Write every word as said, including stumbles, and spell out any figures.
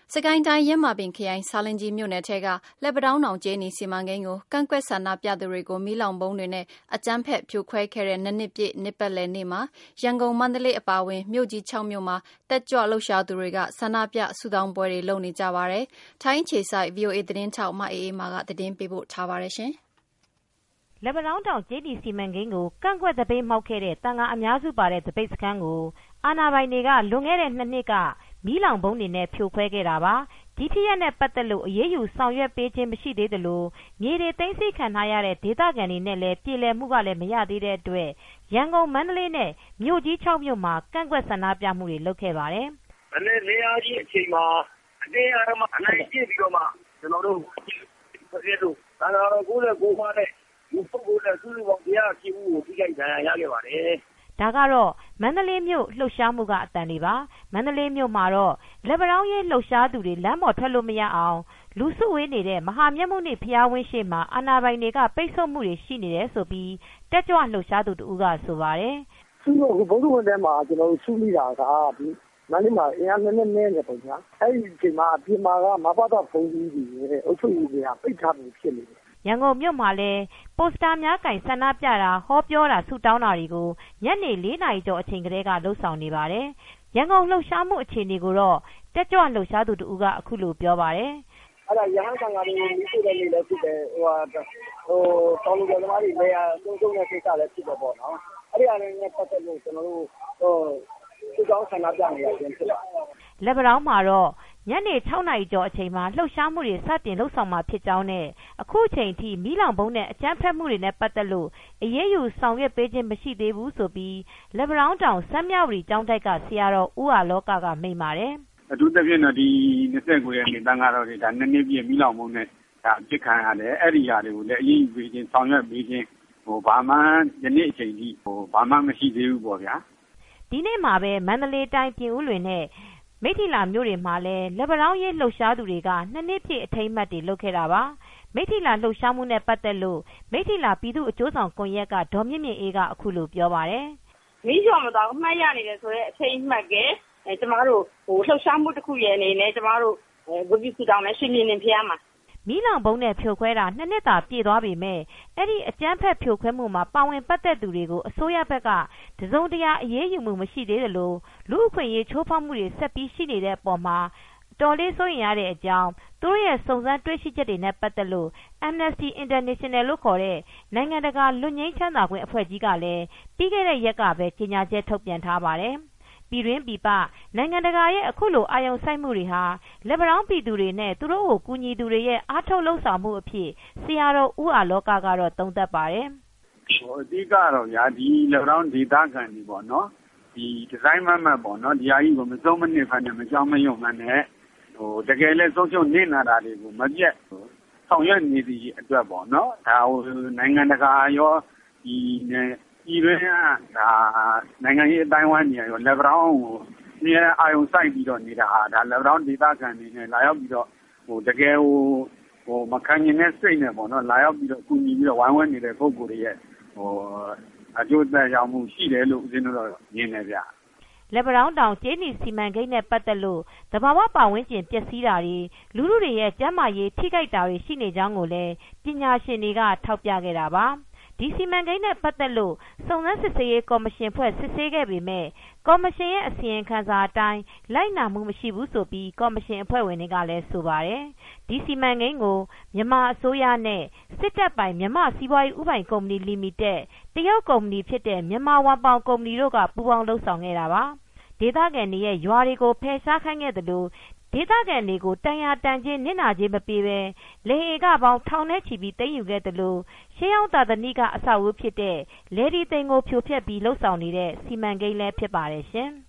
စကိုင်းတိုင်းယင်းမာပင်ခရိုင်ဆားလင်းကြီးမြို့နယ်ထဲကလက်ပံတောင်းတောင်ကြေးနီစီမံကိန်းကိုကန့်ကွက်ဆန္ဒပြသူတွေကိုမီးလောင်ဗုံးတွေနဲ့အကြမ်းဖက်ဖြိုခွဲခဲ့တဲ့နှစ်နှစ်ပြည့်နှစ်ပတ်လည်နေ့မှာရန်ကုန်မန္တလေးအပါအဝင်မြို့ကြီး၆မြို့မှာတက်ကြွလှုပ်ရှားသူတွေကဆန္ဒပြဆုတောင်းပွဲတွေလုပ်နေကြပါတယ်။ထိုင်းအခြေစိုက် ဗွီအိုအေ သတင်းထောက်မအေးအေးမာကသတင်းပေးပို့ထားပါတယ်ရှင်။လက်ပံတောင်းတောင်ကြေးနီစီမံကိန်းကိုကန့်ကွက်သပိတ်မှောက်ခဲ့တဲ့သံဃာအများစုပါတဲ့သပိတ်စခန်းကိုအာဏာပိုင်တွေကလွန်ခဲ့တဲ့နှစ်နှစ်ကမီးလောင်ဗုံးတွေနဲ့ဖြိုခွဲခဲ့တာပါ။ဒီဖြစ်ရပ်နဲ့ပတ်သက်လို့အရေးယူဆောင်ရွက်ပေးခြင်းမရှိသေးသလိုမြေတွေသိမ်းဆည်းခံထားရတဲ့ဒေသခံတွေနဲ့လည်းပြည်လည်မှုကလည်းမရသေးတဲ့အတွက်ရန်ကုန်မန္တလေးနဲ့မြို့ကြီး၆မြို့မှာကန့်ကွက်ဆန္ဒပြမှုတွေလုပ်ခဲ့ပါတယ်။မနေ့နေရာကြီးအချိန်မှာအတင်းအဓမ္မအနိုင်ကျင့်ပြီးတော့မှကျွန်တော်တို့ပြည်သူသာသာတော်ကိုယ်နဲ့ကိုယ်ပါနဲ့ဒီပုဂ္ဂိုလ်နဲ့သူ့လူပေါင်းတရားရှိမှုကိုထိခိုက်ဒဏ်ရာရခဲ့ပါတယ်။ဒါကတော့မန္တလေးမြို့လှုပ်ရှားမှုကအတန်တွေပါမန္တလေးမြို့မှာတော့လက်ပံတောင်းရေးလှုပ်ရှားသူတွေလမ်းပေါ်ထွက်လို့မရအောင်လူစုဝေးနေတဲ့မဟာမြတ်မုနိဖျားဝင်းရှိမှာအာဏာပိုင်တွေကပိတ်ဆို့မှုတွေရှိနေတယ်ဆိုပြီးတက်ကြွလှုပ်ရှားသူတို့ကဆိုပါတယ်သူတို့ဘုဒ္ဓဝန်ထဲမှာကျွန်တော်စုမိတာကဒီမန္တလေးမှာအရင်ကနည်းနည်းနေပုံညာအဲ့ဒီအချိန်မှာအပြင်မှာကမဘာသာဖုန်းကြီးတွေအုပ်ချုပ်ရေးတွေကပိတ်ထားပြီးဖြစ်နေတယ်ရန်ကုန်မြို့မှာလည်းပိုစတာများကင်ဆန္ဒပြတာဟောပြောတာဆုတောင်းတာတွေကိုညနေလေးနာရီကျော်အချိန်ကလေးကလှုပ်ဆောင်နေပါတယ်။ရန်ကုန်လှုပ်ရှားမှုအခြေအနေကိုတော့တက်ကြွလှုပ်ရှားသူတို့ကအခုလိုပြောပါတယ်။အဲ့ဒါရဟန်းဆောင်ကနေမိစုတဲ့နေ့လည်းဖြစ်တယ်ဟိုဟာဟိုတောင်းလို့သမားတွေလည်းအဆုံးဆုံးတဲ့ကိစ္စလည်းဖြစ်တော့ပေါ့နော်။အဲ့ဒီအရင်ကပတ်သက်လို့ကျွန်တော်တို့ဟိုဆုတောင်းဆန္ဒပြနေရခြင်းဖြစ်ပါတယ်။လက်ပံတောင်းမှာတော့ညနေ၆နာရီကျော်အချိန်မှာလှုပ်ရှားမှုတွေစတင်လှုပ်ဆောင်မှာဖြစ်ကြောင်းနဲ့အခုချိန်ထိမီးလောင်ဗုံးနဲ့အကြမ်းဖက်မှုတွေနဲ့ပတ်သက်လို့အရေးယူဆောင်ရွက်ပေးခြင်းမရှိသေးဘူးဆိုပြီးလက်ပံတောင်းတောင်စမ်းမြဝတီကျောင်းတိုက်ကဆရာတော်ဦးအာလောကကမိန့်ပါတယ်။အထူးသဖြင့်တော့ဒီ၂၉ရက်နေ့တန်ခါတော်တွေဒါနှစ်နှစ်ပြည့်မီးလောင်ဗုံးနဲ့ဒါပြစ်ခံရတယ်အဲ့ဒီຢာတွေကိုလည်းအရေးယူပေးခြင်းဆောင်ရွက်ပေးခြင်းဟိုဘာမှယနေ့အချိန်ထိဟိုဘာမှမရှိသေးဘူးပေါ့ဗျာ။ဒီနေ့မှာပဲမန္တလေးတိုင်းပြင်ဦးလွင်နဲ့မိထီလာမြို့တွေမှာလည်းလက်ပံတောင်းရေးလှုပ်ရှားသူတွေကနှစ်နှစ်ပြည့်အထိမ်းအမှတ်တွေလုပ်ခဲ့တာပါမိထီလာလှုပ်ရှားမှုနဲ့ပတ်သက်လို့မိထီလာပြည်သူ့အကျိုးဆောင်ကွန်ရက်ကဒေါ်မြင့်မြင့်အေးကအခုလိုပြောပါတယ်မီးကျော်မတော်အမှတ်ရနေတယ်ဆိုတော့အထိမ်းအမှတ်ကအဲကျမတို့ဟိုလှုပ်ရှားမှုတစ်ခုရဲ့အနေနဲ့ကျမတို့ဂုဏ်ပြုဆုတောင်းနဲ့ရှင်မြင်းနေဖျားမှာမီးလောင်ဗုံးနဲ့ဖြိုခွဲတာနှစ်နှစ်သာပြည့်သွားပြီမဲ့အဲ့ဒီအကြမ်းဖက်ဖြိုခွဲမှုမှာပါဝင်ပတ်သက်သူတွေကိုအစိုးရဘက်ကတစုံတရာအရေးယူမှုမရှိသေးသလိုလူအခွင့်အရေးချိုးဖောက်မှုတွေဆက်ပြီးရှိနေတဲ့အပေါ်မှာတော်လေးစိုးရင်ရတဲ့အကြောင်းသူတို့ရဲ့စုံစမ်းတွေ့ရှိချက်တွေနဲ့ပတ်သက်လို့ Amnesty International လို့ခေါ်တဲ့နိုင်ငံတကာလွတ်ငြိမ်းချမ်းသာခွင့်အဖွဲ့ကြီးကလည်းပြီးခဲ့တဲ့ရက်ကပဲကြေညာချက်ထုတ်ပြန်ထားပါတယ်ပြည်တွင်းပြည်ပနိုင်ငံတကာရဲ့အခုလိုအာရုံစိုက်မှုတွေဟာလက်ပံတောင်းပြည်သူတွေနဲ့သူတို့ကိုကူညီသူတွေရဲ့အားထုတ်လှုပ်ဆောင်မှုအဖြစ်ဆရာတော်ဦးအာလောကကတော့သုံးသပ်ပါတယ်။ဟိုအဓိကတော့ညာဒီလက်ပံတောင်းဒေသခံတွေပေါ့နော်ဒီဒီဇိုင်းမမတ်ပေါ့နော်ဒီအကြီးကိုမစုံမနစ်ဖန်နဲ့မကြောက်မရွံ့မှန်းနဲ့ဟိုတကယ်လဲဆုံးရှုံးနေနာတာတွေကိုမပြတ်ဆောင်ရွက်နေသည့်အတွက်ပေါ့နော်ဒါဟိုနိုင်ငံတကာရောဒီပြည်တွင်းကဒါနိုင်ငံရေးအတိုင်းဝိုင်းနေရောလက်ပံတောင်းကိုဒီအာယုံစိုက်ပြီးတော့နေတာဟာဒါလက်ပံတောင်းဒေသခံတွေနဲ့လာရောက်ပြီးတော့ဟိုတကယ်ဟိုဟိုမခံကျင်တဲ့စိတ်နဲ့ပေါ့နော်လာရောက်ပြီးတော့ကူညီပြီးတော့ဝိုင်းဝန်းနေတဲ့ပုံကိုယ်တွေရဲ့ဟိုအကျိုးသက်ရောက်မှုရှိတယ်လို့ဦးဇင်းတို့တော့မြင်နေကြလက်ပံတောင်းတောင်ကြေးနီစီမံကိန်းနဲ့ပတ်သက်လို့သဘာဝပတ်ဝန်းကျင်ပျက်စီးတာတွေလူလူတွေရဲ့ကျန်းမာရေးထိခိုက်တာတွေရှိနေကြောင်းကိုလည်းပညာရှင်တွေကထောက်ပြခဲ့တာပါဒီစီမံကိန်းနဲ့ပတ်သက်လို့စုံစမ်းစစ်ဆေးရေးကော်မရှင်ဖွဲ့စစ်ဆေးခဲ့ပေမဲ့ကော်မရှင်ရဲ့အစီရင်ခံစာအတိုင်းလိုက်နာမှုမရှိဘူးဆိုပြီးကော်မရှင်အဖွဲ့ဝင်တွေကလည်းဆိုပါတယ်ဒီစီမံကိန်းကိုမြန်မာအစိုးရနဲ့စစ်တပ်ပိုင်မြန်မာစီးပွားရေးဥပိုင်ကုမ္ပဏီလီမိတက်တရုတ်ကုမ္ပဏီဖြစ်တဲ့မြန်မာဝမ်ပေါင်ကုမ္ပဏီတို့ကပူးပေါင်းလှုပ်ဆောင်ခဲ့တာပါဒေသခံတွေရဲ့ရွာတွေကိုဖယ်ရှားခိုင်းခဲ့သလိုဒေသခံတွေကိုတန်ရာတန်ချင်းနစ်နာခြင်းမပေးဘဲလေဧကပေါင်းထောင်နဲ့ချီပြီးသိမ်းယူခဲ့သလိုရှေးဟောင်းသာသနိကအဆောက်အဦဖြစ်တဲ့လေဒီသိမ်ကိုဖြိုဖျက်ပြီးလှုပ်ဆောင်နေတဲ့စီမံကိန်းလည်းဖြစ်ပါတယ်ရှင်။